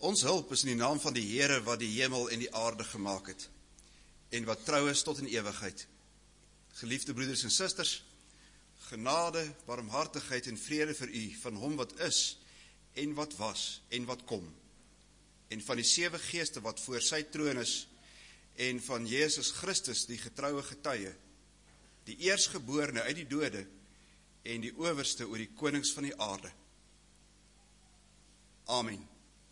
Ons hulp is in die naam van die Here wat die hemel en die aarde gemaak het, en wat trou is tot in ewigheid. Geliefde broeders en susters, genade, barmhartigheid en vrede vir u, van hom wat is, en wat was, en wat kom, en van die 7 geeste wat voor sy troon is, en van Jesus Christus, die getroue getuie, die eerstgeborene uit die dode, en die owerste oor die konings van die aarde. Amen.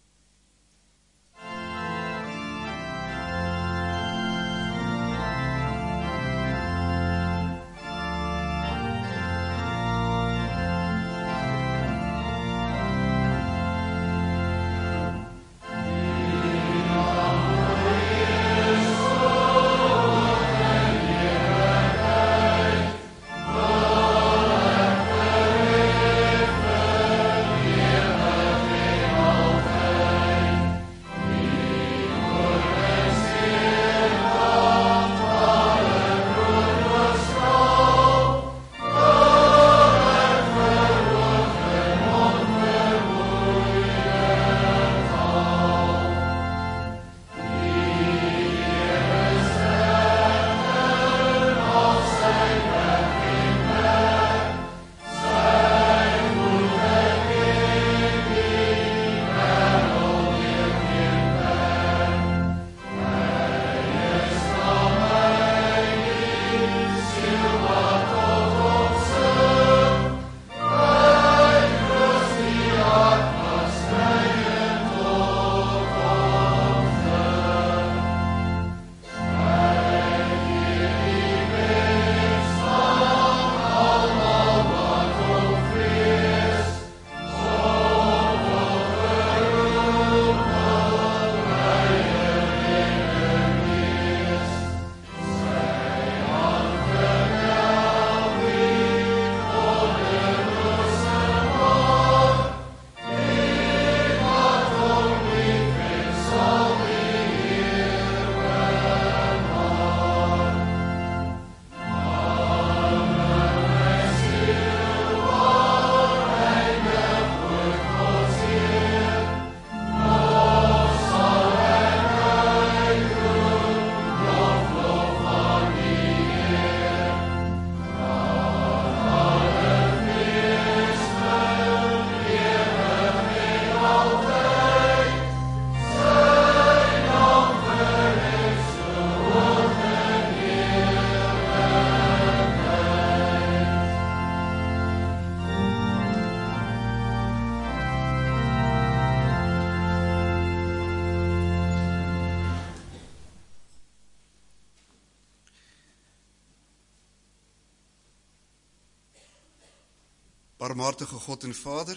Barmhartige God en Vader,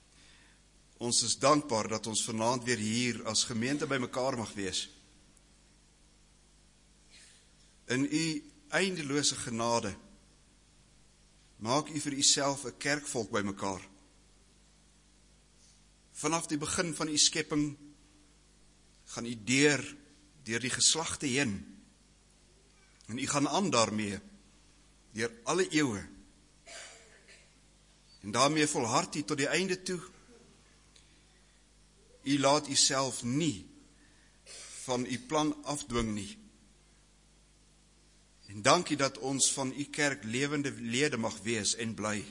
ons is dankbaar dat ons vanaand weer hier as gemeente by mekaar mag wees. In u eindelose genade, maak u vir uself 'n kerkvolk by mekaar. Vanaf die begin van u skepping, gaan u deur die geslagte heen, en u gaan aan daarmee, deur alle eeue, en daarmee volhard u tot die einde toe. U laat u self nie van u plan afdwing nie. En dankie dat ons van u kerk lewende lede mag wees en bly.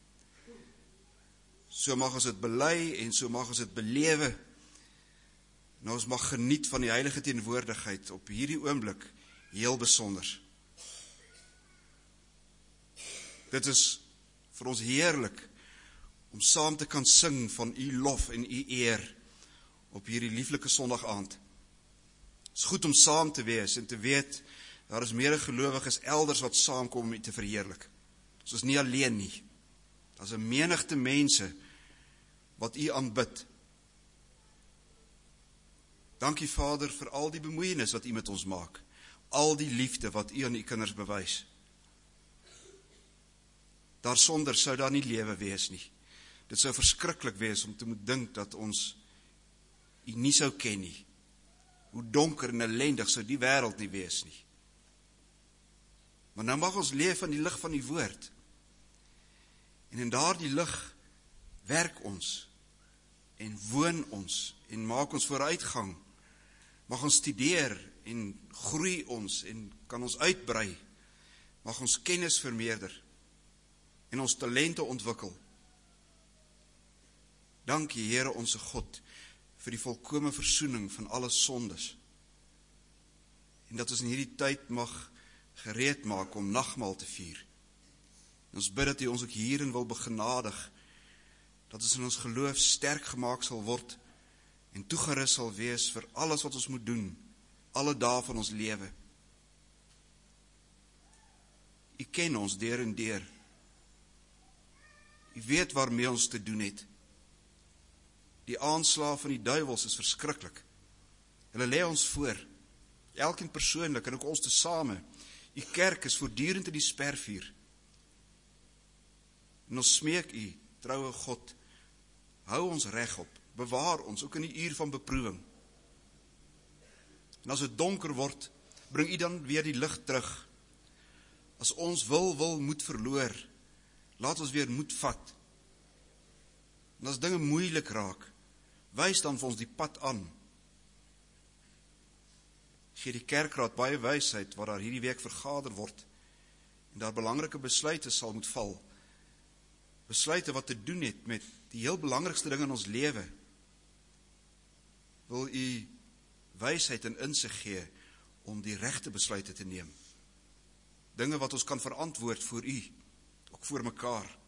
So mag ons dit bely en so mag ons dit belewe. En ons mag geniet van die heilige teenwoordigheid op hierdie oomblik heel besonder. Dit is vir ons heerlik om saam te kan sing van u lof en u eer op hierdie lieflike Sondagaand. Het is goed om saam te wees en te weet, daar is meer gelowiges elders wat saamkom om u te verheerlik. Ons is nie alleen nie. Daar is 'n menigte mense wat u aanbid. Dankie Vader vir al die bemoeienis wat u met ons maak. Al die liefde wat u aan u kinders bewys. Daarsonder sou daar nie lewe wees nie. Dit sou verskriklik wees om te moet dink dat ons u nie sou ken nie. Hoe donker en ellendig sou die wêreld nie wees nie. Maar nou mag ons leef in die lig van die woord. En in daardie lig werk ons. en woon ons en maak ons vooruitgang. Mag ons studeer en groei ons en kan ons uitbrei. Mag ons kennis vermeerder en ons talente ontwikkel. Dankie Here onse God vir die volkome versoening van alle sondes. En dat ons in hierdie tyd mag gereed maak om nagmaal te vier. En ons bid dat U ons ook hierin wil begenadig, dat ons in ons geloof sterk gemaak sal word en toegerus sal wees vir alles wat ons moet doen, alle dae van ons lewe. U ken ons deur en deur. U weet waarmee ons te doen het. Die aanslae van die duiwels is verskriklik. Hulle lê ons voor, elkeen persoonlik en ook ons tesame. U kerk is voortdurend in die spervuur. En ons smeek U, troue God, hou ons regop, bewaar ons, ook in die uur van beproewing. En as dit donker word, bring U dan weer die lig terug. As ons wil moed verloor, laat ons weer moed vat. En as dinge moeilik raak, wys dan vir ons die pad aan. Gee die kerkraad baie wysheid waar daar hierdie week vergader word en daar belangrike besluite sal moet val. Besluite wat te doen het met die heel belangrikste ding in ons lewe. Wil U wysheid en insig gee om die regte besluite te neem. Dinge wat ons kan verantwoord voor U, ook voor mekaar.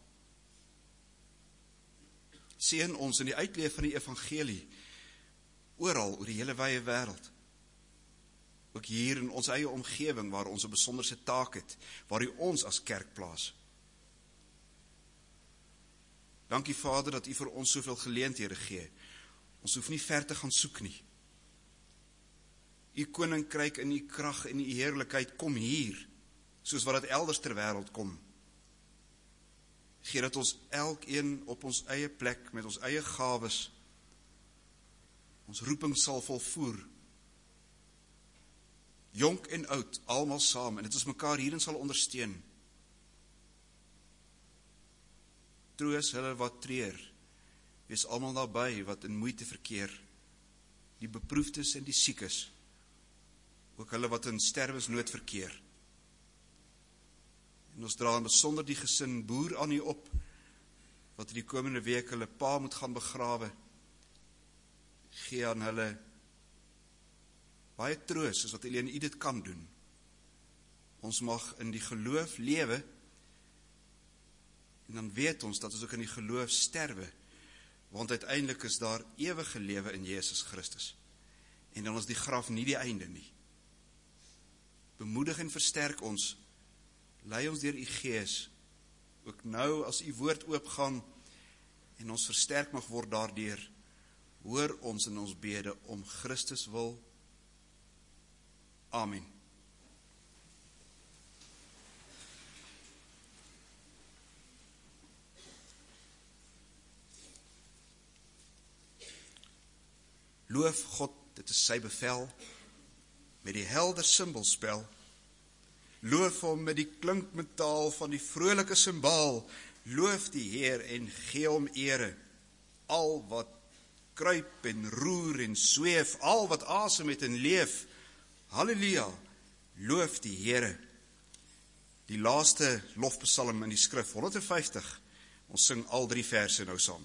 Seën ons in die uitleef van die evangelie, oral oor die hele wye wêreld. Ook hier in ons eie omgewing, waar ons 'n besonderse taak het, waar U ons as kerk plaas. Dankie Vader, dat U vir ons soveel geleenthede gee. Ons hoef nie ver te gaan soek nie. U koninkryk in U krag en U heerlikheid kom hier, soos wat dit elders ter wêreld kom. Gee dat ons elkeen op ons eie plek, met ons eie gawes, ons roeping sal volvoer. Jonk en oud, almal saam, en dit ons mekaar hierin sal ondersteun. Troos hulle wat treur, wees almal naby wat in moeite verkeer, die beproefdes en die siekes, ook hulle wat in sterwensnood verkeer. En ons dra in besonder die gesin boer aan U op, wat in die komende week hulle pa moet gaan begrawe. Gee aan hulle baie troos, soos wat alleen U dit kan doen. Ons mag in die geloof lewe, en dan weet ons dat ons ook in die geloof sterwe, want uiteindelik is daar ewige lewe in Jesus Christus. En dan is die graf nie die einde nie. Bemoedig en versterk ons, lei ons deur U Gees, ook nou as U woord oopgaan, en ons versterk mag word daardeur, hoor ons in ons bede om Christus wil. Amen. Loof God, dit is sy bevel, met die helder simbolspel. Loof hom met die klinkmetaal van die vrolike simbaal. Loof die Heer en gee hom ere. Al wat kruip en roer en sweef, al wat asem het en leef. Halleluja, loof die Here. Die laaste lofpsalm in die skrif, 150. Ons sing al 3 verse nou saam.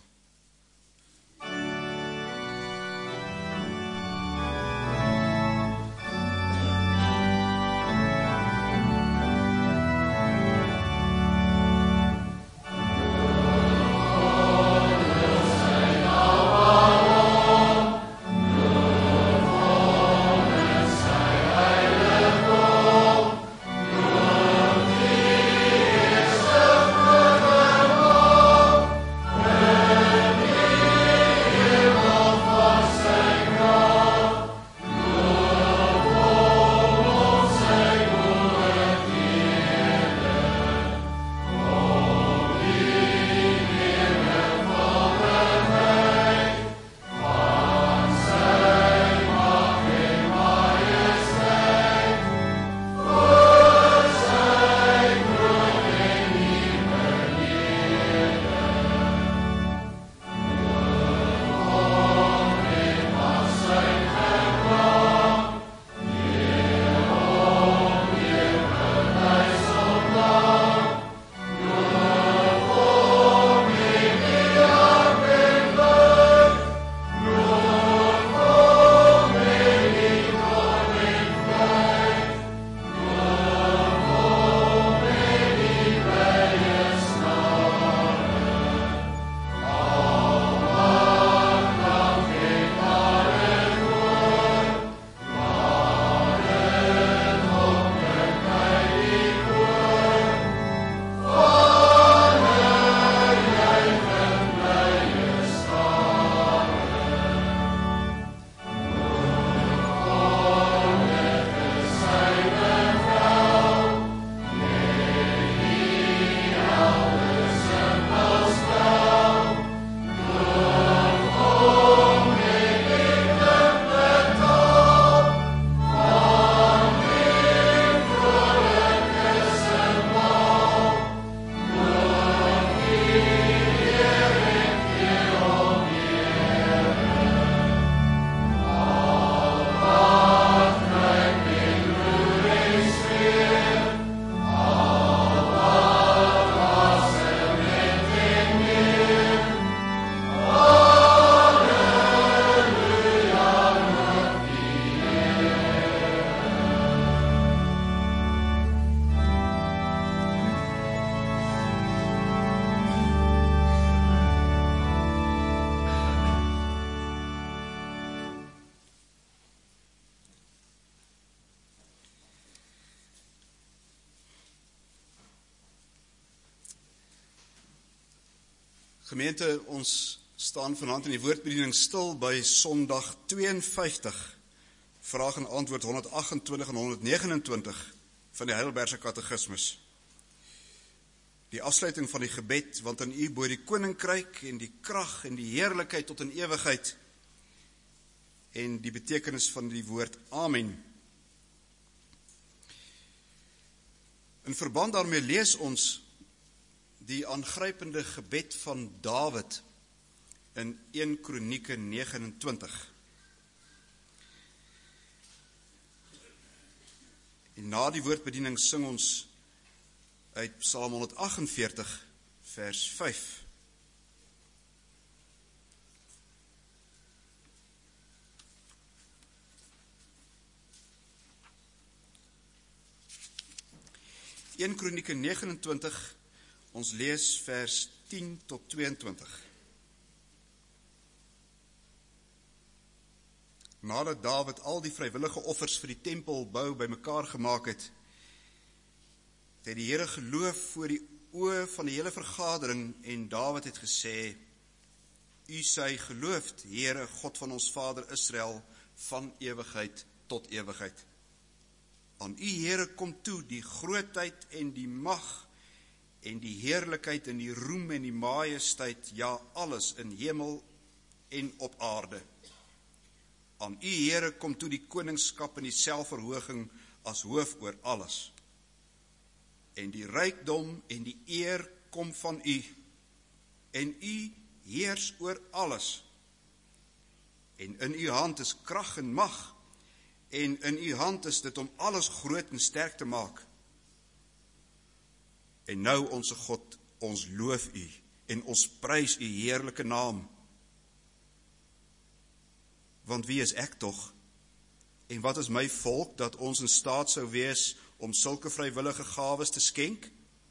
Amen. Gemeente, ons staan vanaand in die woordbediening stil by Sondag 52, vraag en antwoord 128 en 129 van die Heidelbergse Katekismus. Die afsluiting van die gebed, want aan U behoort die koninkryk en die krag en die heerlikheid tot in ewigheid, en die betekenis van die woord Amen. In verband daarmee lees ons die aangrypende gebed van Dawid in 1 Kronieke 29. En na die woordbediening sing ons uit Psalm 148 vers 5. In Kronieke 29, ons lees vers 10 tot 22. Nadat Dawid al die vrywillige offers vir die tempelbou bymekaar gemaak het, het die Here geloof voor die oë van die hele vergadering en Dawid het gesê: U sy geloofd, Here, God van ons Vader Israel, van ewigheid tot ewigheid. Aan U, Here, kom toe die grootheid en die mag en die heerlikheid en die roem en die majesteit, ja, alles in hemel en op aarde. Aan U, Here, kom toe die koningskap en die selfverhooging as hoof oor alles. En die rykdom en die eer kom van U, en U heers oor alles. En in U hand is krag en mag, en in U hand is dit om alles groot en sterk te maak. En nou, onse God, ons loof U, en ons prys U heerlike naam. Want wie is ek tog? En wat is my volk, dat ons in staat sou wees om sulke vrywillige gawes te skenk?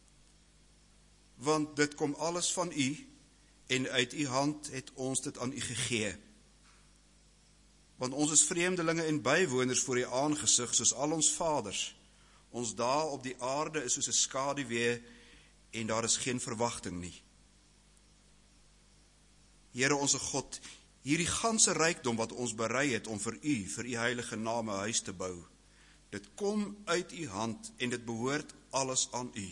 Want dit kom alles van U, en uit U hand het ons dit aan U gegee. Want ons is vreemdelinge en bywoners voor U aangesig, soos al ons vaders. Ons dae op die aarde is soos 'n skaduwee, en daar is geen verwagting nie. Here onse God, hierdie ganse rykdom wat ons berei het om vir U heilige naam 'n huis te bou, dit kom uit U hand en dit behoort alles aan U.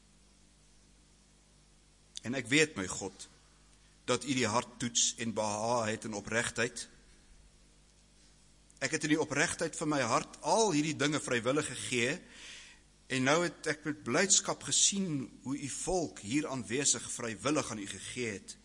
En ek weet, my God, dat U die hart toets en behaag het in opregtheid. Ek het in die opregtheid van my hart al hierdie dinge vrywillig gegee, en nou het ek met blydskap gesien hoe U volk hier aanwesig vrywillig aan U gegee het.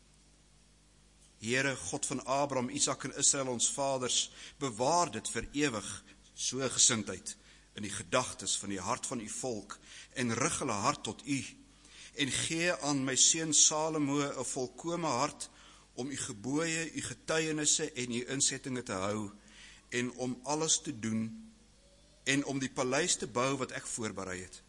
Here, God van Abraham, Isak en Israel, ons vaders, bewaar dit vir ewig, so gesindheid, in die gedagtes van die hart van U volk, en rig hulle hart tot U, en gee aan my seun Salomo 'n volkome hart, om U gebooie, U getuienisse en U insettinge te hou, en om alles te doen, en om die paleis te bou wat ek voorberei het.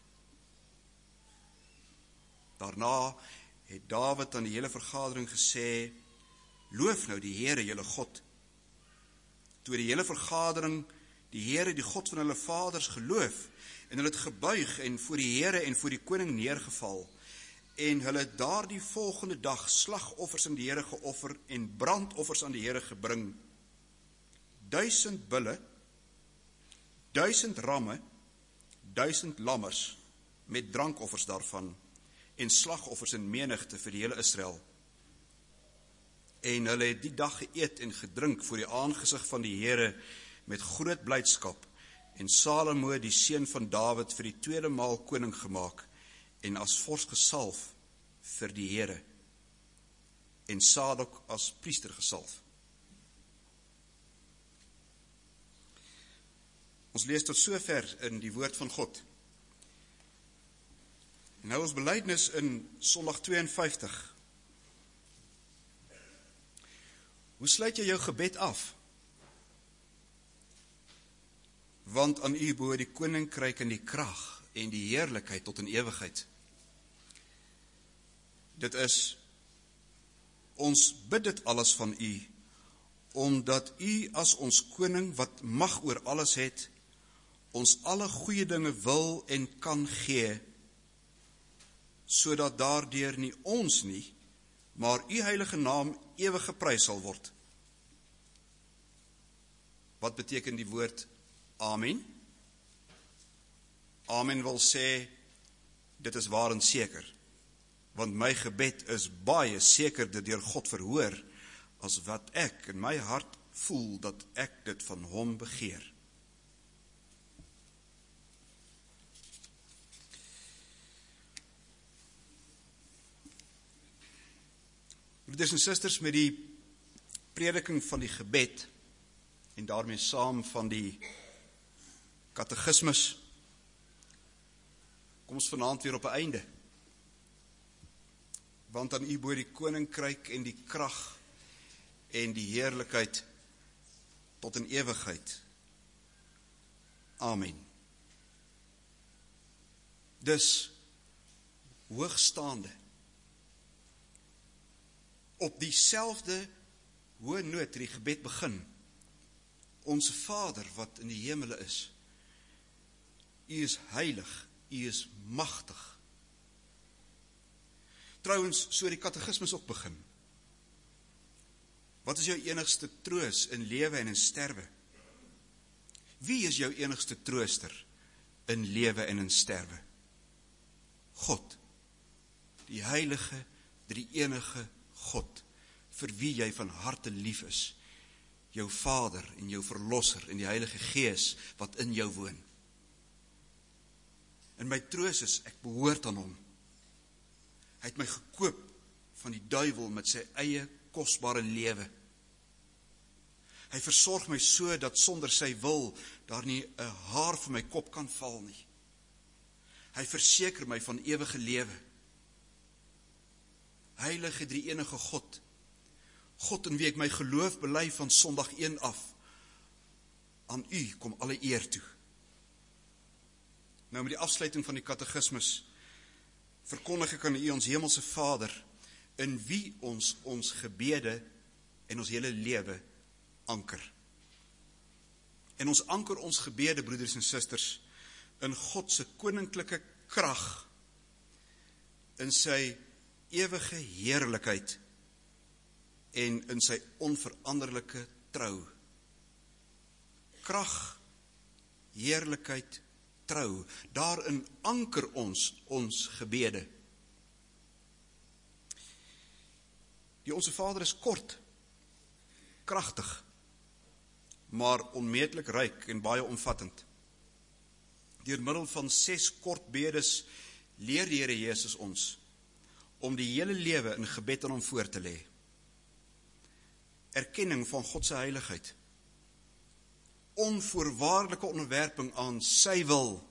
Daarna het Dawid aan die hele vergadering gesê: Loof nou die Here, julle God. Toe die hele vergadering die Here, die God van hulle vaders, geloof, en hulle het gebuig en voor die Here en voor die koning neergeval, en hulle het daardie volgende dag slagoffers aan die Here geoffer en brandoffers aan die Here gebring. 1000 bulle, 1000 ramme, 1000 lammers, met drankoffers daarvan, en slagoffers in menigte vir die hele Israel. En hulle het die dag geëet en gedrink voor die aangesig van die Here met groot blydskap, en Salomo, die seun van Dawid, vir die tweede maal koning gemaak, en as vors gesalf vir die Here, en Sadok as priester gesalf. Ons lees tot sover in die woord van God. En nou ons belydenis in Sondag 52. Hoe sluit jy jou gebed af? Want aan U behoort die koninkryk en die krag en die heerlikheid tot in ewigheid. Dit is, ons bid dit alles van U, omdat U as ons koning wat mag oor alles het, ons alle goeie dinge wil en kan gee, sodat daardeur nie ons nie, maar u heilige naam ewig geprys sal word. Wat beteken die woord Amen? Amen wil sê, dit is waar en seker, want my gebed is baie sekerder deur God verhoor, as wat ek in my hart voel, dat ek dit van hom begeer. Broeders en susters, met die prediking van die gebed, en daarmee saam van die katekismus, kom ons vanaand weer op 'n einde. Want aan u behoort die koninkryk en die krag en die heerlikheid tot in ewigheid. Amen. Dus hoogstaande, op dieselfde hoë noot die gebed begin. Onse Vader wat in die hemele is, u is heilig, u is magtig. Trouwens, so die katekismus ook begin. Wat is jou enigste troos in lewe en in sterwe? Wie is jou enigste trooster in lewe en in sterwe? God, die heilige, drie-enige God, vir wie jy van harte lief is, jou Vader en jou Verlosser en die Heilige Gees wat in jou woon. En my troos is, ek behoort aan hom. Hy het my gekoop van die duiwel met sy eie kosbare lewe. Hy versorg my so, dat sonder sy wil, daar nie 'n haar van my kop kan val nie. Hy verseker my van ewige lewe. Heilige drie-enige God, God in wie ek my geloof bely van Sondag 1 af, aan u kom alle eer toe. Nou met die afsluiting van die katekismus, verkondig ek aan u ons hemelse Vader, in wie ons gebede en ons hele lewe anker. En ons anker ons gebede, broeders en susters, in God se koninklike krag, in sy ewige heerlikheid en in sy onveranderlike trou. Krag, heerlikheid, trou, daarin anker ons gebede. Die Onse Vader is kort, kragtig, maar onmeetlik ryk en baie omvattend. Deur middel van 6 kort bedes leer die Here Jesus ons om die hele lewe in gebed aan hom voor te lê. Erkenning van God se heiligheid, onvoorwaardelike onderwerping aan sy wil,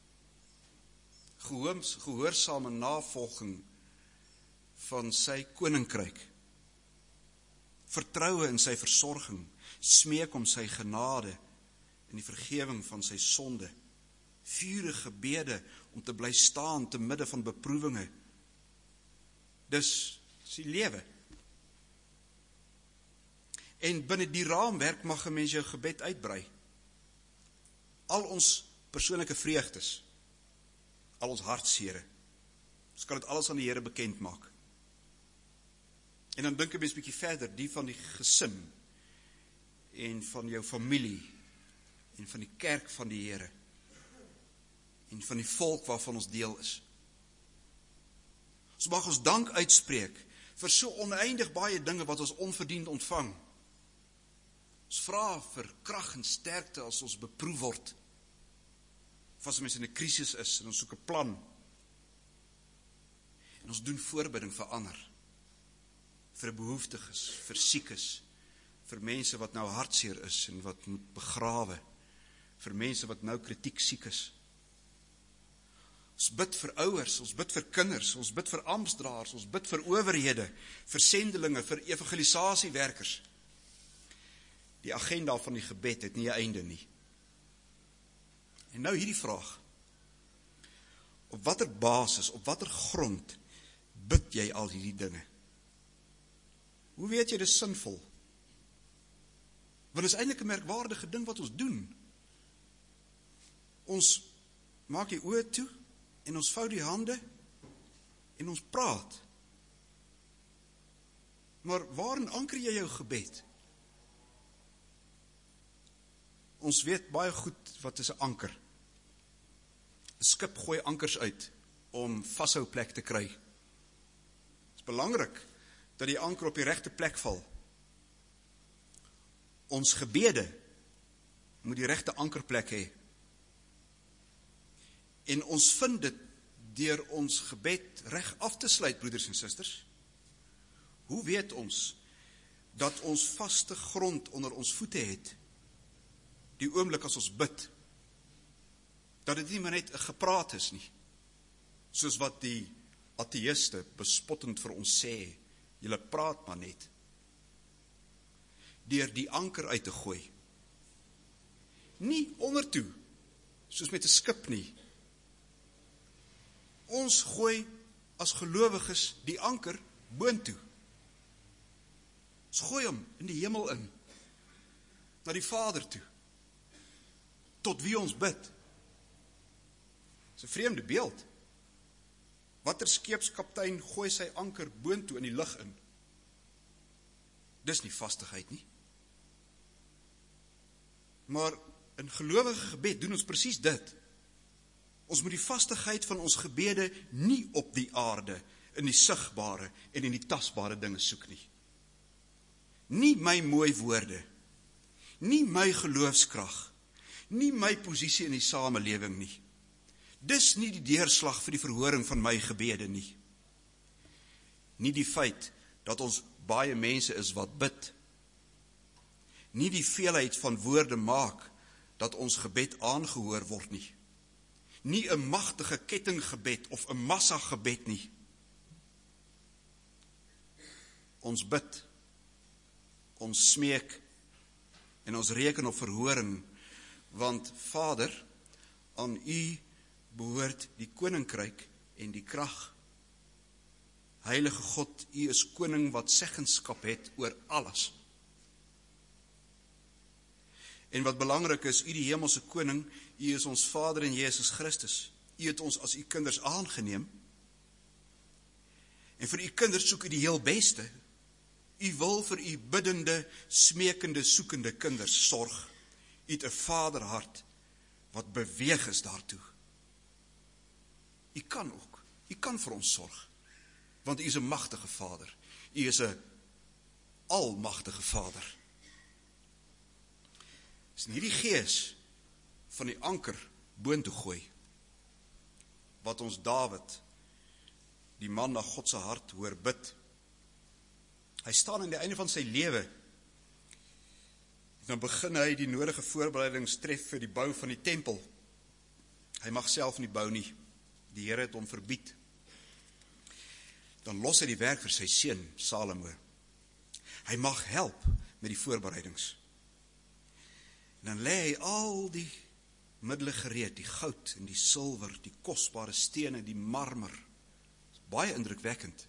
gehoorsame navolging van sy koninkryk, vertroue in sy versorging, smeek om sy genade en die vergewing van sy sonde, vurige gebede om te bly staan te midde van beproewinge. Dis die lewe. En binne die raamwerk mag 'n mens jou gebed uitbrei. Al ons persoonlike vreugdes, al ons hartsere, ons kan dit alles aan die Here bekend maak. En dan dink 'n mens bietjie verder, die van die gesin, en van jou familie, en van die kerk van die Here, en van die volk waarvan ons deel is. Ons mag ons dank uitspreek vir so oneindig baie dinge wat ons onverdiend ontvang. Ons vra vir krag en sterkte as ons beproef word, of as ons in 'n krisis is en ons soek 'n plan. En ons doen voorbidding vir ander, vir behoeftiges, vir siekes, vir mense wat nou hartseer is en wat moet begrawe, vir mense wat nou kritiek siek is. Ons bid vir ouers, ons bid vir kinders, ons bid vir amptdraers, ons bid vir owerhede, vir sendelinge, vir evangelisasiewerkers. Die agenda van die gebed het nie 'n einde nie. En nou hierdie vraag: op watter basis, op watter grond bid jy al hierdie dinge? Hoe weet jy dis sinvol? Want dit is eintlik 'n merkwaardige ding wat ons doen. Ons maak die oë toe en ons vou die hande en ons praat. Maar waarin anker jy jou gebed? Ons weet baie goed wat is 'n anker. 'n Skip gooi ankers uit om vashou plek te kry. Het is belangrik dat die anker op die regte plek val. Ons gebede moet die regte ankerplek hê. En ons vind dit deur ons gebed reg af te sluit, broeders en susters. Hoe weet ons dat ons vaste grond onder ons voete het? Die oomblik as ons bid, dat dit nie maar net 'n gepraat is nie, soos wat die ateïste bespottend vir ons sê, julle praat maar net. Deur die anker uit te gooi. Nie ondertoe, soos met 'n skip nie. Ons gooi as gelowiges die anker boontoe. Ons gooi hom in die hemel in, na die Vader toe, tot wie ons bid. Dis 'n vreemde beeld. Watter skeepskaptein gooi sy anker boontoe in die lug in? Dis nie vastigheid nie. Maar in gelowige gebed doen ons presies dit. Ons moet die vastigheid van ons gebede nie op die aarde, in die sigbare en in die tasbare dinge soek nie. Nie my mooi woorde, nie my geloofskrag, nie my posisie in die samelewing nie. Dis nie die deurslag vir die verhoring van my gebede nie. Nie die feit dat ons baie mense is wat bid. Nie die veelheid van woorde maak dat ons gebed aangehoor word nie. Nie 'n magtige kettinggebed of 'n massa gebed nie. Ons bid, ons smeek en ons reken op verhoring, want Vader, aan U behoort die koninkryk en die krag. Heilige God, U is koning wat seggenskap het oor alles. En wat belangrik is, U die hemelse koning, U is ons Vader in Jesus Christus. U het ons as U kinders aangeneem. En vir U kinders soek U die heel beste. U wil vir U biddende, smekende, soekende kinders sorg. U het 'n vaderhart wat beweeg is daartoe. U kan ook, U kan vir ons sorg, want U is 'n magtige Vader. U is 'n almagtige Vader. Dis nie die gees van die anker boontoe gooi, wat ons Dawid, die man na God se hart, hoor bid. Hy staan aan die einde van sy lewe, en dan begin hy die nodige voorbereidings tref vir die bou van die tempel. Hy mag self nie bou nie, die Here het hom verbied. Dan los hy die werk vir sy seun, Salomo. Hy mag help met die voorbereidings. En dan lê hy al die middele gereed, die goud en die silwer, die kosbare stene, die marmer. Baie indrukwekkend.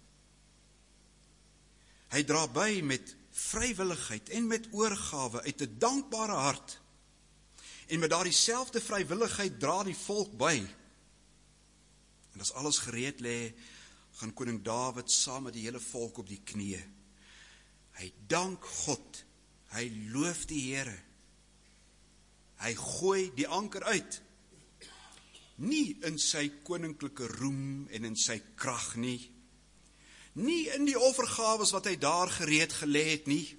Hy dra by met vrywilligheid en met oorgawe uit 'n dankbare hart. En met daardie selfde vrywilligheid dra die volk by. En as alles gereed lê, gaan koning Dawid saam met die hele volk op die knieë. Hy dank God, hy loof die Here. Hy gooi die anker uit. Nie in sy koninklike roem en in sy krag nie. Nie in die offergawes wat hy daar gereed gelê het nie.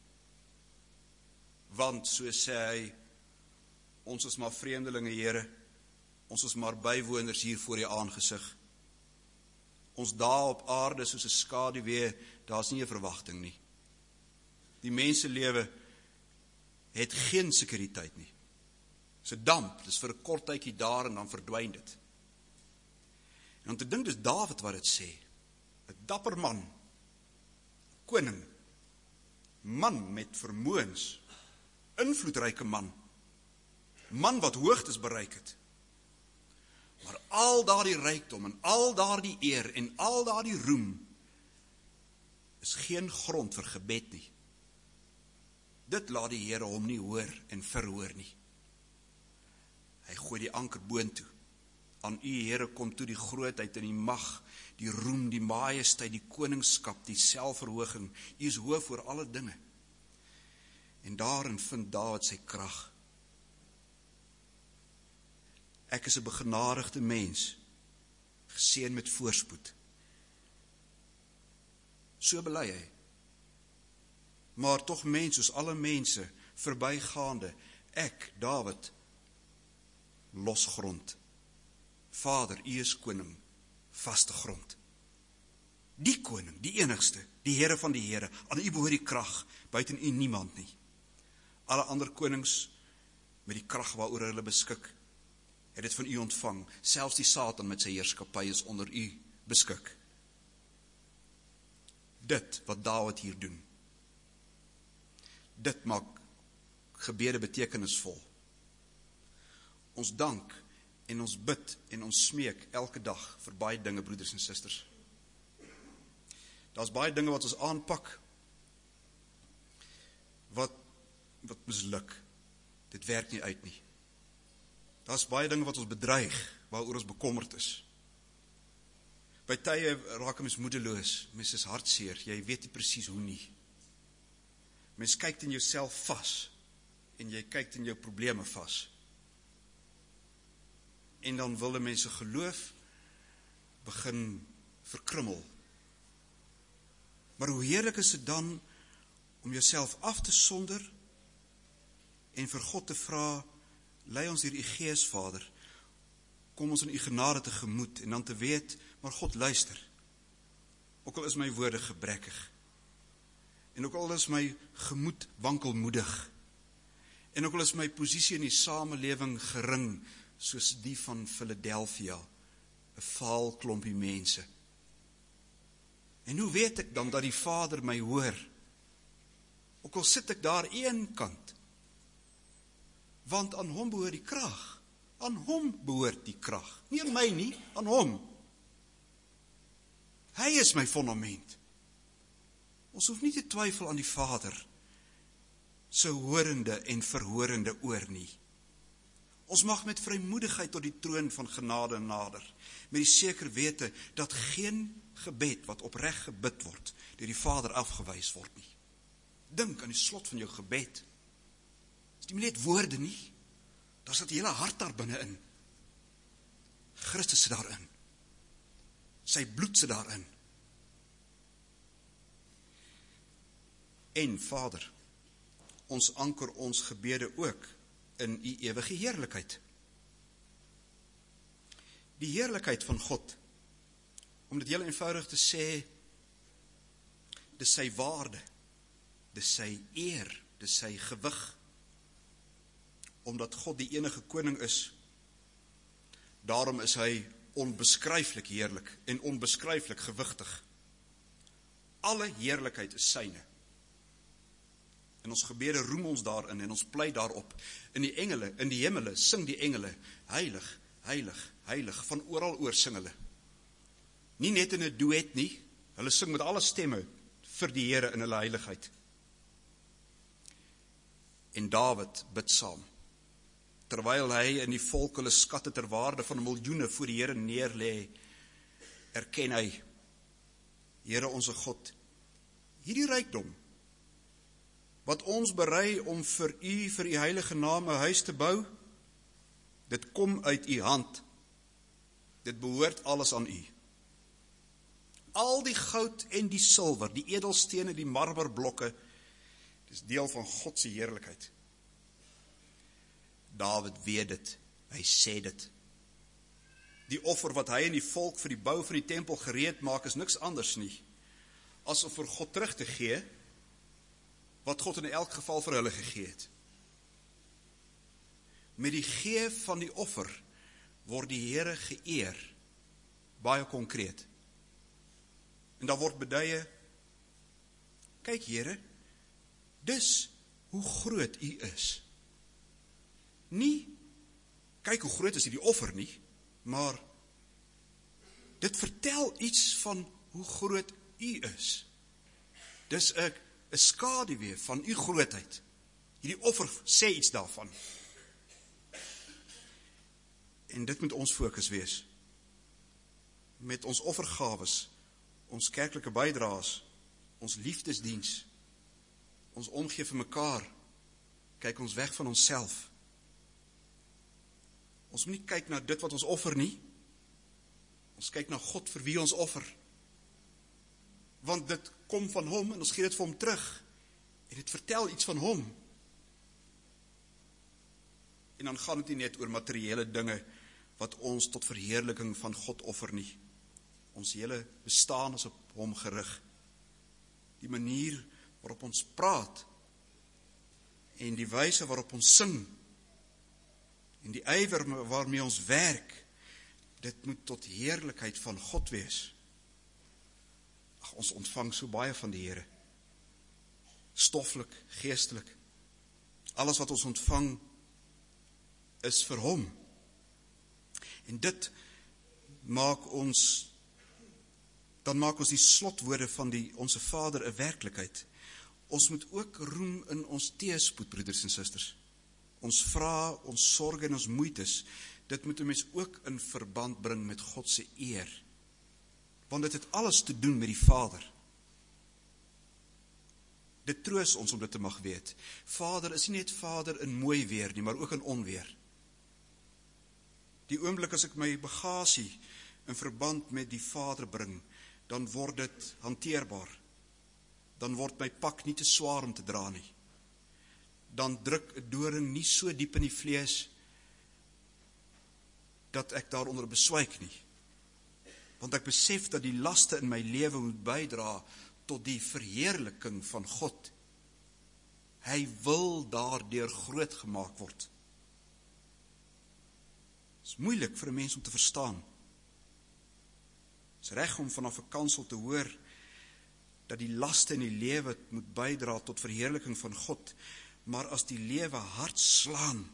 Want, so sê hy, ons is maar vreemdelinge, Here. Ons is maar bywoners hier voor U aangesig. Ons dae op aarde soos 'n skaduwee, daar's nie 'n verwagting nie. Die menselewe het geen sekuriteit nie. Dis 'n damp, dis vir 'n kort tydjie daar en dan verdwyn dit. En om te dink, dis Dawid wat dit sê. 'n dapper man, koning, man met vermoëns, invloedryke man wat hoogtes bereik het. Maar al daardie rykdom en al daardie eer en al daardie roem is geen grond vir gebed nie. Dit laat die Here hom nie hoor en verhoor nie. Hy gooi die anker boontoe. Aan u, Here, kom toe die grootheid en die mag, die roem, die majesteit, die koningskap, die selfverhooging. U is hoof oor alle dinge. En daarin vind Dawid sy krag. Ek is 'n begenadigde mens, geseën met voorspoed. So bely hy. Maar tog mens, soos alle mense, verbygaande, ek, Dawid, los grond. Vader, u is koning, vaste grond. Die koning, die enigste, die Here van die Here, aan u behoort die krag, buiten u niemand nie. Alle ander konings, met die krag waaroor hulle beskik, het dit van u ontvang. Selfs die Satan met sy heerskappy is onder u beskik. Dit wat Dawid hier doen, dit maak gebede betekenisvol. Ons dank en ons bid en ons smeek elke dag vir baie dinge, broeders en susters. Daar's baie dinge wat ons aanpak, wat misluk. Dit werk nie uit nie. Daar's baie dinge wat ons bedreig, waaroor ons bekommerd is. By tye raak 'n mens moedeloos, mens is hartseer, jy weet nie presies hoe nie. Mens kyk in jouself vas, en jy kyk in jou probleme vas. En dan wil 'n mens se geloof begin verkrummel. Maar hoe heerlik is dit dan om jouself af te sonder en vir God te vra, lei ons deur u Gees, Vader, kom ons in u genade tegemoet, en dan te weet, maar God luister. Ook al is my woorde gebrekkig, en ook al is my gemoed wankelmoedig, en ook al is my posisie in die samelewing gering, soos die van Philadelphia, 'n vaal klompie mense. En hoe weet ek dan dat die Vader my hoor? Ook al sit ek daar een kant, want aan hom behoort die krag. Aan hom behoort die krag. Nie aan my nie, aan hom. Hy is my fondament. Ons hoef nie te twyfel aan die Vader, se horende en verhorende oor nie. Ons mag met vrymoedigheid tot die troon van genade nader, met die seker wete dat geen gebed wat opreg gebid word, deur die Vader afgewys word nie. Dink aan die slot van jou gebed. Is nie net woorde nie, daar sit die hele hart daar binne-in. Christus sit daarin. Sy bloed sit daarin. En Vader, ons anker ons gebede ook in u ewige heerlikheid. Die heerlikheid van God, om dit heel eenvoudig te sê, dis sy waarde, dis sy eer, dis sy gewig. Omdat God die enige koning is, daarom is hy onbeskryflik heerlik en onbeskryflik gewigtig. Alle heerlikheid is syne. En ons gebede roem ons daarin en ons pleit daarop. In die engele, in die hemele, sing die engele, heilig, heilig, heilig, van oral oor sing hulle. Nie net in 'n duet nie, hulle sing met alle stemme vir die Here in hulle heiligheid. En Dawid bid saam, terwyl hy in die volk hulle skatte ter waarde van miljoene voor die Here neerlê, erken hy, Here onse God, hierdie rykdom, wat ons berei om vir u heilige naam 'n huis te bou, dit kom uit u hand, dit behoort alles aan u. Al die goud en die silwer, die edelstene, die marmerblokke, dis deel van God se heerlikheid. Dawid weet dit, hy sê dit. Die offer wat hy en die volk vir die bou van die tempel gereed maak, is niks anders nie, as om vir God terug te gee, wat God in elk geval vir hulle gegee het. Met die gee van die offer, word die Here geëer, baie konkreet. En daar word beduie, kyk Here, dis hoe groot u is. Nie, kyk hoe groot is die offer nie, maar dit vertel iets van hoe groot u is. Dis 'n skaduwee van u grootheid. Hierdie offer sê iets daarvan. En dit moet ons fokus wees. Met ons offergawes, ons kerklike bydraes, ons liefdesdiens, ons omgee vir mekaar, kyk ons weg van onsself. Ons moet nie kyk na dit wat ons offer nie. Ons kyk na God vir wie ons offer. Want dit kom van hom en ons gee dit vir hom terug. En dit vertel iets van hom. En dan gaan dit nie net oor materiële dinge wat ons tot verheerliking van God offer nie. Ons hele bestaan is op hom gerig. Die manier waarop ons praat en die wyse waarop ons sing en die ywer waarmee ons werk, dit moet tot heerlikheid van God wees. Ag, ons ontvang so baie van die Here. Stoffelik, geestelik. Alles wat ons ontvang is vir hom. En dit maak ons, dan maak ons die slotwoorde van die Onse Vader 'n werklikheid. Ons moet ook roem in ons teëspoed, broeders en susters. Ons vrae, ons sorge en ons moeites, dit moet 'n mens ook in verband bring met God se eer. Want dit het alles te doen met die Vader. Dit troos ons om dit te mag weet. Vader is nie net Vader in mooi weer nie, maar ook in onweer. Die oomblik as ek my bagasie in verband met die Vader bring, dan word dit hanteerbaar. Dan word my pak nie te swaar om te dra nie. Dan druk 'n doring nie so diep in die vlees, dat ek daaronder beswyk nie. Want ek besef dat die laste in my lewe moet bydra tot die verheerliking van God. Hy wil daardeur groot gemaak word. Het is moeilik vir 'n mens om te verstaan. Het is reg om vanaf 'n kansel te hoor dat die laste in die lewe moet bydra tot verheerliking van God, maar as die lewe hard slaan,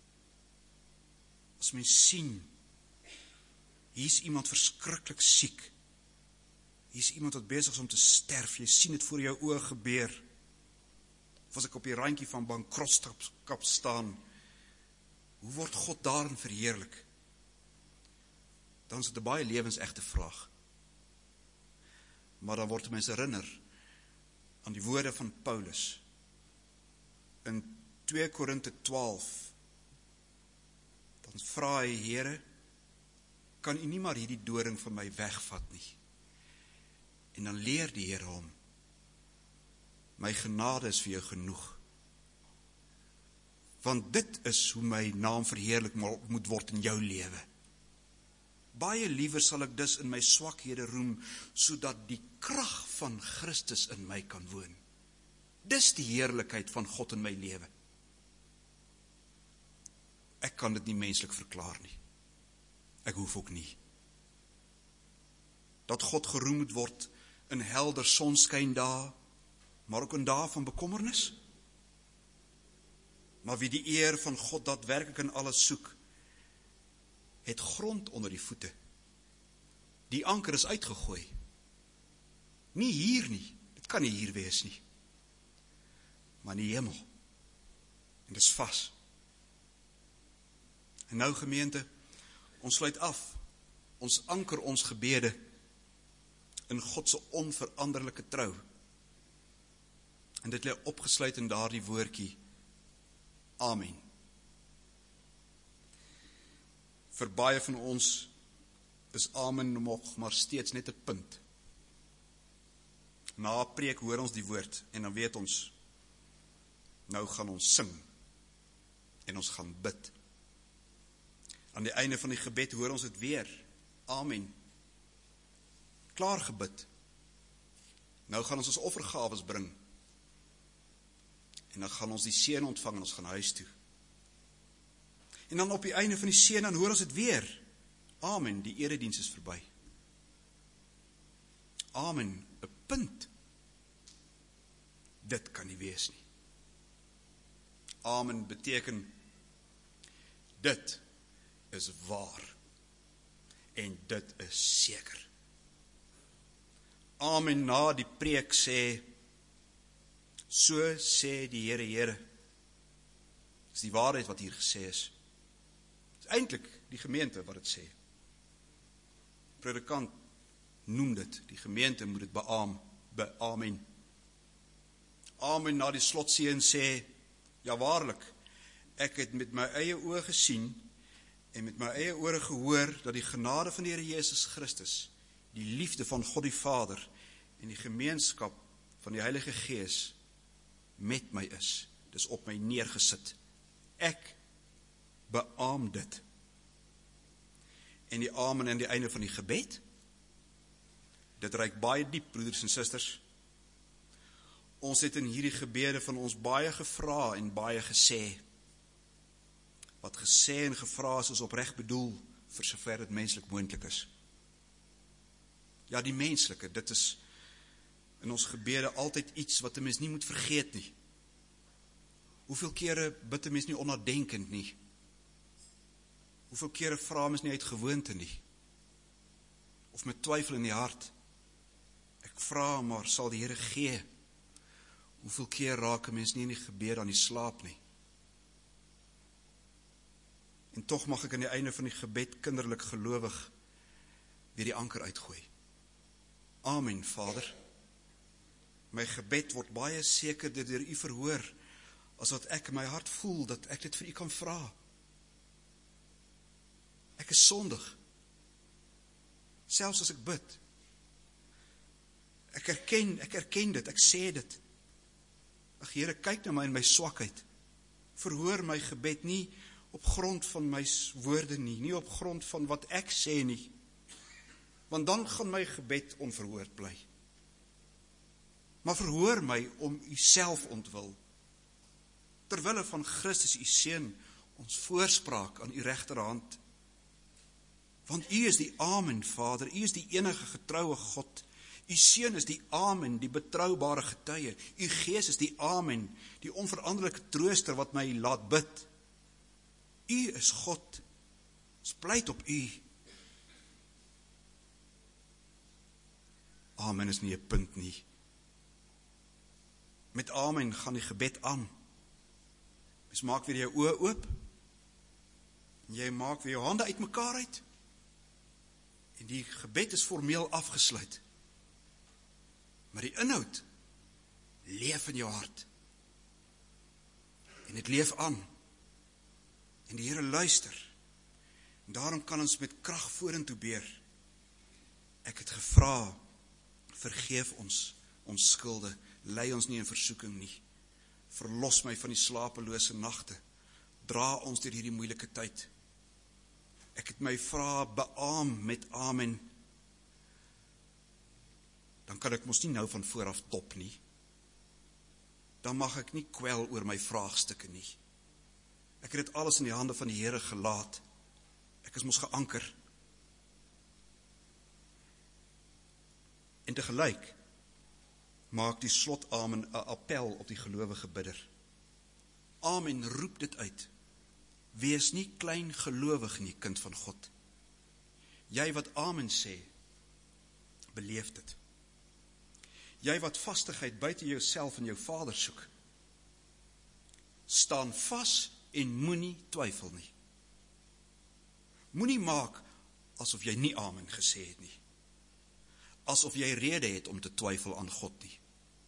as mens sien, hier is iemand verskriklik siek, hier is iemand wat besig is om te sterf, jy sien dit voor jou oë gebeur, of as ek op die randjie van bankrotskap staan, hoe word God daarin verheerlik? Dan is dit 'n baie lewensegte vraag. Maar dan word mense herinner aan die woorde van Paulus in 2 Korinte 12. Dan vra hy, Here, kan u nie maar hierdie doring van my wegvat nie? En dan leer die Here hom, my genade is vir jou genoeg. Want dit is hoe my naam verheerlik moet word in jou lewe. Baie liewer sal ek dus in my swakhede roem, sodat die krag van Christus in my kan woon. Dis die heerlikheid van God in my lewe. Ek kan dit nie menslik verklaar nie. Ek hoef ook nie. Dat God geroem moet word in helder sonskyn dae, maar ook in dae van bekommernis. Maar wie die eer van God daadwerklik in alles soek, het grond onder die voete. Die anker is uitgegooi. Nie hier nie, dit kan nie hier wees nie. Maar in die hemel. En dit is vas. En nou gemeente, ons sluit af. Ons anker ons gebede in God se onveranderlike trou. En dit lê opgesluit in daardie woordjie, Amen. Vir baie van ons is Amen nog maar steeds net 'n punt. Na 'n preek hoor ons die woord en dan weet ons, nou gaan ons sing en ons gaan bid. Aan die einde van die gebed hoor ons dit weer, Amen. Klaar gebid. Nou gaan ons offergawes bring. En dan gaan ons die seën ontvang en ons gaan huis toe. En dan op die einde van die seën, dan hoor ons dit weer. Amen, die erediens is verby. Amen, 'n punt. Dit kan nie wees nie. Amen beteken, dit is waar. En dit is seker. Amen na die preek sê, so sê die Here, Here. Dis die waarheid wat hier gesê is. Dis eintlik die gemeente wat dit sê. Predikant noem dit, die gemeente moet dit beamen. Amen na die slotseën sê, ja waarlik, ek het met my eie oë gesien en met my eie ore gehoor dat die genade van die Here Jesus Christus, die liefde van God die Vader en die gemeenskap van die Heilige Gees met my is. Dis op my neergesit. Ek beaam dit. En die amen aan die einde van die gebed, dit reik baie diep, broeders en susters. Ons het in hierdie gebede van ons baie gevra en baie gesê. Wat gesê en gevra is opreg bedoel, vir sover dit menslik moontlik is. Ja, die menslike, dit is in ons gebede altyd iets wat 'n mens nie moet vergeet nie. Hoeveel kere bid 'n mens nie onnadenkend nie? Hoeveel kere vra mens nie uit gewoonte nie? Of met twyfel in die hart? Ek vra, maar sal die Here gee? Hoeveel keer raak 'n mens nie in die gebed aan die slaap nie? En tog mag ek aan die einde van die gebed kinderlik gelowig weer die anker uitgooi. Amen, Vader. My gebed word baie seker deur U verhoor, as wat ek in my hart voel, dat ek dit vir U kan vra. Ek is sondig, selfs as ek bid. Ek erken dit, ek sê dit. Ag Here, kyk na my in my swakheid. Verhoor my gebed nie op grond van my woorde nie op grond van wat ek sê nie. Want dan gaan my gebed onverhoord bly. Maar verhoor my om U self ontwil. Terwille van Christus, U Seun, ons voorspraak aan U regterhand. Want U is die Amen, Vader, U is die enige getroue God. U Seun is die Amen, die betroubare getuie. U Gees is die Amen, die onveranderlike trooster wat my laat bid. U is God, ons pleit op U. Amen is nie 'n punt nie. Met Amen gaan die gebed aan. Mens maak weer jou oë oop, en jy maak weer jou hande uitmekaar uit, en die gebed is formeel afgesluit. Maar die inhoud leef in jou hart. En dit leef aan. En die Here luister. En daarom kan ons met krag vorentoe beer. Ek het gevra, vergeef ons skulde, lei ons nie in versoeking nie. Verlos my van die slapelose nagte. Dra ons deur hierdie moeilike tyd. Ek het my vrae beaam met amen. Dan kan ek mos nie nou van vooraf top nie. Dan mag ek nie kwel oor my vraagstukke nie. Ek het dit alles in die hande van die Here gelaat. Ek is mos geanker. En tegelyk maak die slotamen 'n appel op die gelowige bidder. Amen, roep dit uit. Wees nie klein gelowig nie, kind van God. Jy wat amen sê, beleef dit. Jy wat vastigheid buite jouself en jou Vader soek, staan vas en moenie twyfel nie. Moenie maak asof jy nie amen gesê het nie. Asof jy rede het om te twyfel aan God nie.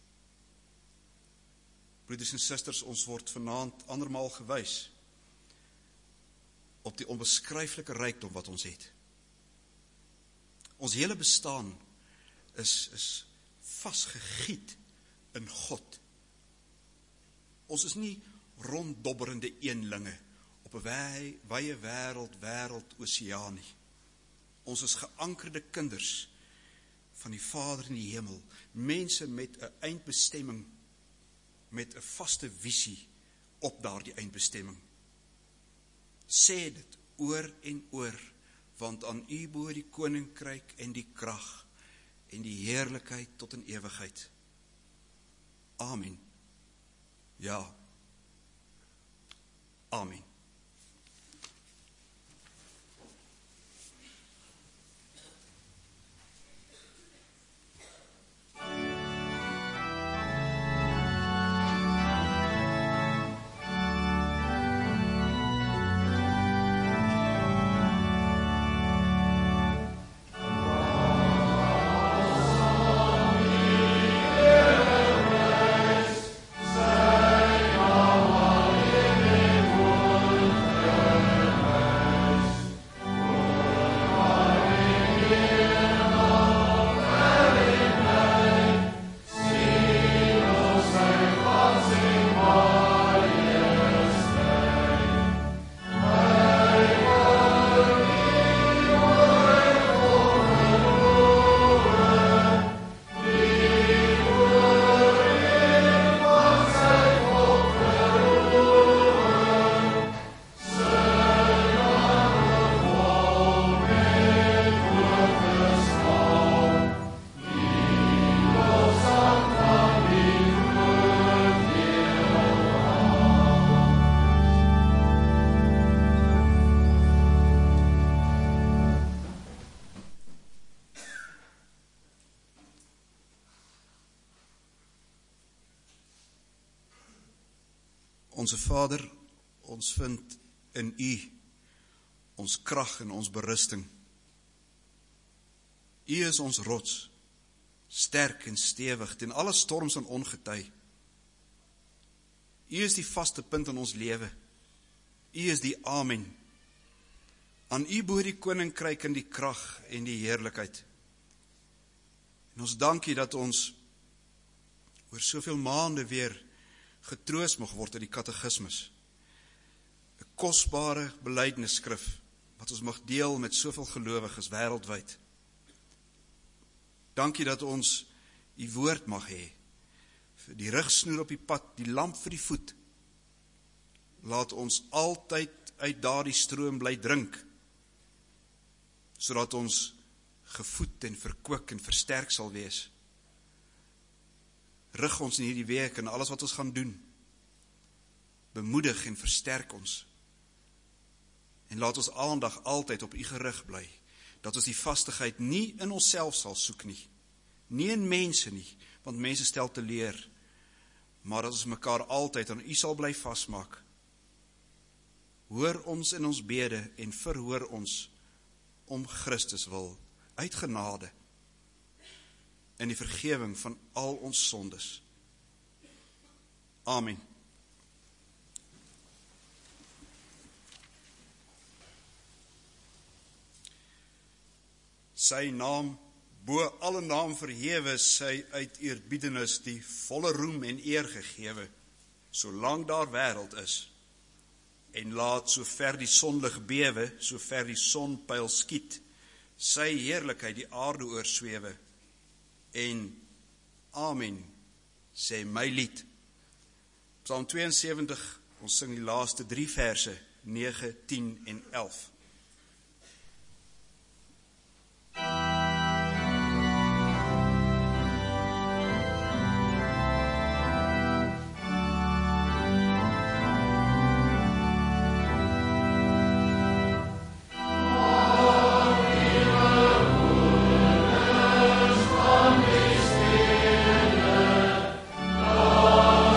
Broeders en susters, ons word vanaand andermaal gewys op die onbeskryflike rykdom wat ons het. Ons hele bestaan is vasgegiet in God. Ons is nie ronddobberende eenlinge op 'n wye wêreld oseaan nie. Ons is geankerde kinders van die Vader in die hemel, mense met 'n eindbestemming, met 'n vaste visie op daardie eindbestemming. Sê dit oor en oor, want aan U behoort die koninkryk en die krag en die heerlikheid tot in ewigheid. Amen. Ja. Amen. Onse Vader, ons vind in U ons krag en ons berusting. U is ons rots, sterk en stewig teen alle storms en ongety. U is die vaste punt in ons lewe. U is die Amen. Aan U behoort die koninkryk en die krag en die heerlikheid. En ons dankie dat ons oor soveel maande weer getroos mag word uit die katekismes. 'n Kosbare belydenisskrif wat ons mag deel met soveel gelowiges wêreldwyd. Dankie dat ons U woord mag hê, vir die rigsnoer op die pad, die lamp vir die voet. Laat ons altyd uit daardie stroom bly drink, sodat ons gevoed en verkwik en versterk sal wees. Rig ons in hierdie week en alles wat ons gaan doen. Bemoedig en versterk ons. En laat ons aandag altyd op U gerig bly, dat ons die vastigheid nie in onsself sal soek nie, nie in mense nie, want mense stel teleur, maar dat ons mekaar altyd aan U sal bly vasmaak. Hoor ons in ons bede en verhoor ons om Christus wil, uit genade, in die vergewing van al ons sondes. Amen. Sy naam, bo alle naam verhewe, sy uit eerbiedenis die volle roem en eer gegewe, solang daar wêreld is. En laat so ver die sonlig bewe, so ver die sonpyl skiet, sy heerlikheid die aarde oorswewe. En Amen, sê my lied. Psalm 72, ons sing die laaste 3 verse, 9, 10 en 11.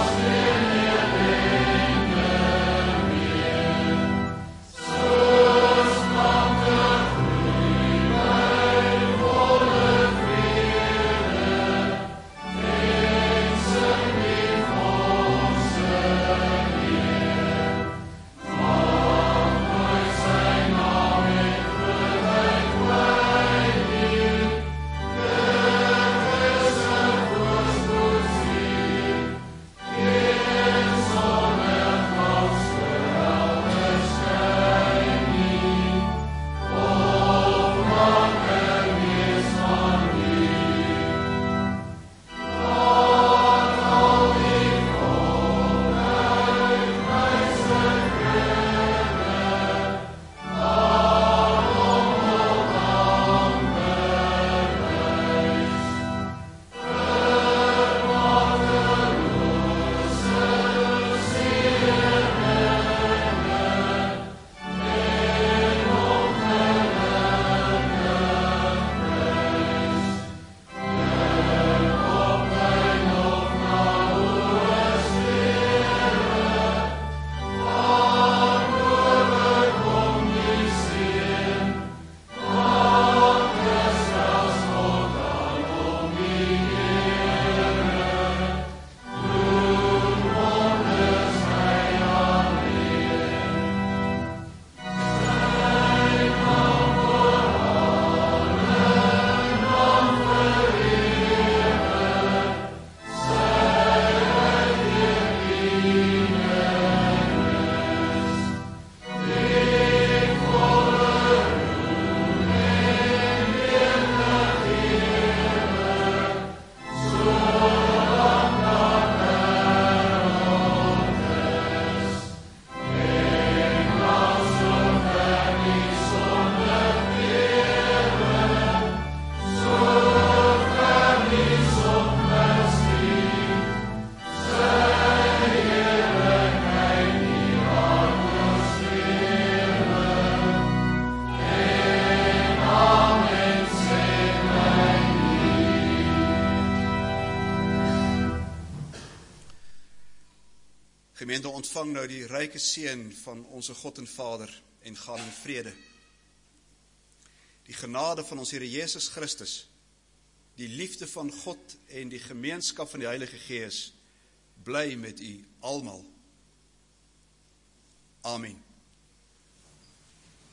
Oh Gemeente, ontvang nou die ryke seën van onze God en Vader en gaan in vrede. Die genade van ons Here Jesus Christus, die liefde van God en die gemeenskap van die Heilige Gees bly met u almal. Amen.